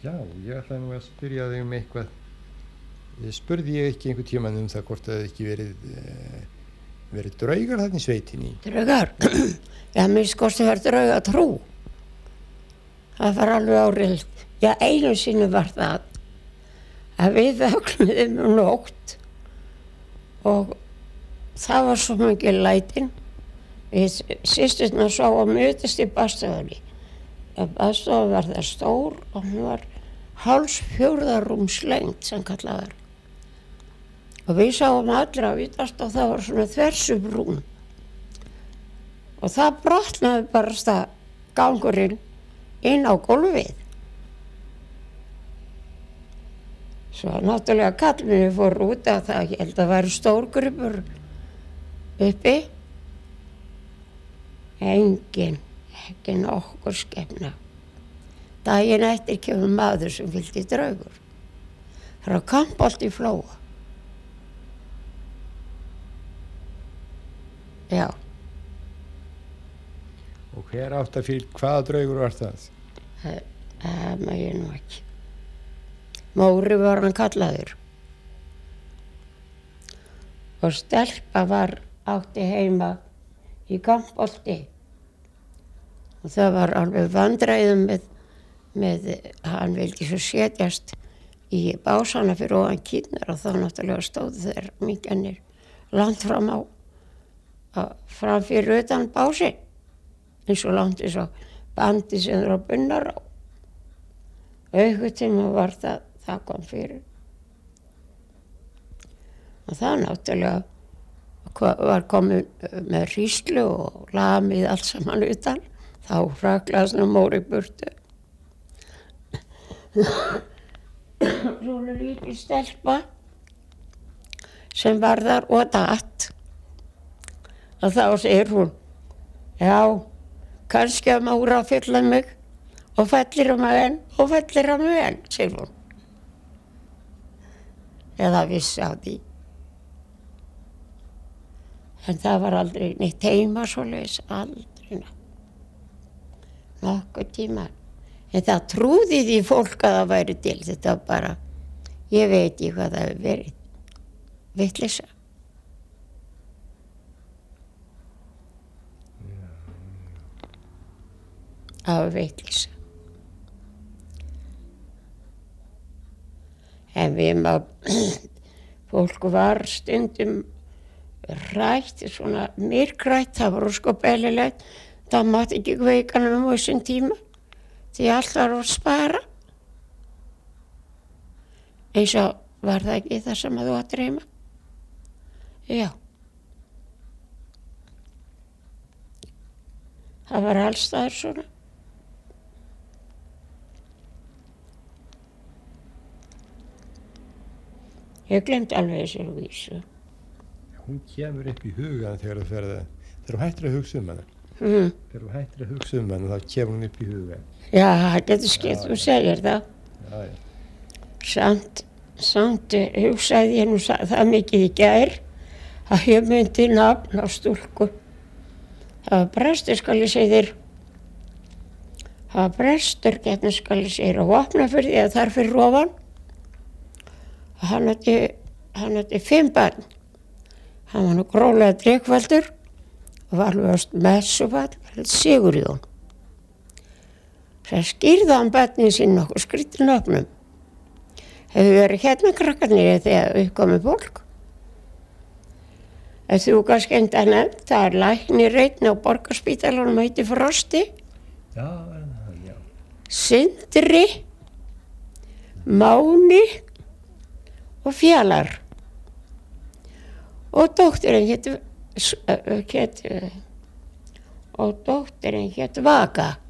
Já, ég ætla nú að spyrja þig eitthvað. Spurði ég ekki einhvern tímann það hvort það hefði ekki verið draugar þarna í sveitinni? Draugar? Já, mér skoðst það draugatrú. Það var alveg áriðt. Já, einu sinni var það að við vöknuðum nótt og það var svo mikið lætin. Við systurnar sáum mjötast í baðstofunni. Baðstofan var það stór og hún var hálsfjórðarrúms lengt sem kallað var. Og við sáum allra að vitast og það var svona þversubrún. Og það brotnaði bara gangurinn inn á gólfið. Svo náttúrulega kallminni fór út að það, ég held að það væri stórgripur uppi. Engin, ekki nokkur skepna. Daginn eftir kemur maður sem fylgdi draugur. Frá Kampholti í Flóa. Já. Og hver átt að fyrir hvaða draugur var það? Það maður ég nú ekki. Móri var hann kallaður. Og stelpa átti heima í Kampholti. Og það var alveg vandræðum með hann vildi svo setjast í básana fyrir ofan kýrnar og þá náttúrulega stóðu þeir minkjarnir langt fram fyrir utan bási. Eins og langt eins og bandi sem þeir á bunnar á. Einhvern tíma var það kom fyrir. Og það náttúrulega var komið með hríslu og lamið allt saman utan. Þá fraklaðist nú Móri burtu. Svona lítil stelpa sem var þar og datt. Og þá segir hún, já, kannski að Móra fylla mig og fellir á mig enn, segir hún. Eða vissi á því. En það var aldrei neitt heima svoleiðis, aldrei nokkuð tíma. En það trúði því fólk að það væri til. Þetta var bara, ég veit ekki hvað það hefur verið. Vitleysa. Það var vitleysa. En fólk var stundum rætt, svona myrkrætt, það var sko bellilegt. Það mátti ekki kveika nema þessum tíma, því allt var að spara. Eins og var það ekki það sem þú að dreyma? Já. Það var alls staðar svona. Ég gleymdi alveg þessari vísu. Hún kemur upp í hugan þegar þú hættir að hugsa hana. Þegar þú hættir að hugsa hana, þá kemur hún upp í hugan. Já, það getur skipt, þú segir það. Já. Samt hugsaði ég nú það mikið í gær að ég myndi nafn á stúlku. Það var prestur, skal ég segja þér. Það var prestur, skal ég segja þér, á Vopnafirði eða þar fyrir ofan. Hann átti 5 barn. Hann var nú gróflega drykkfelldur og var alveg messufall, Sigurjón. Það skýrði hann barnið sín nokkuð skrýttin nöfnum. Hefur verið hérna krakkarnir þegar uppkomið fólk. Ef þú kannski enda nefnt, það er læknir einn á Borgarspítalanum heiti Frosti. Já. Sindri, Máni og Fjalar. Og dóttirinn hét Vaka.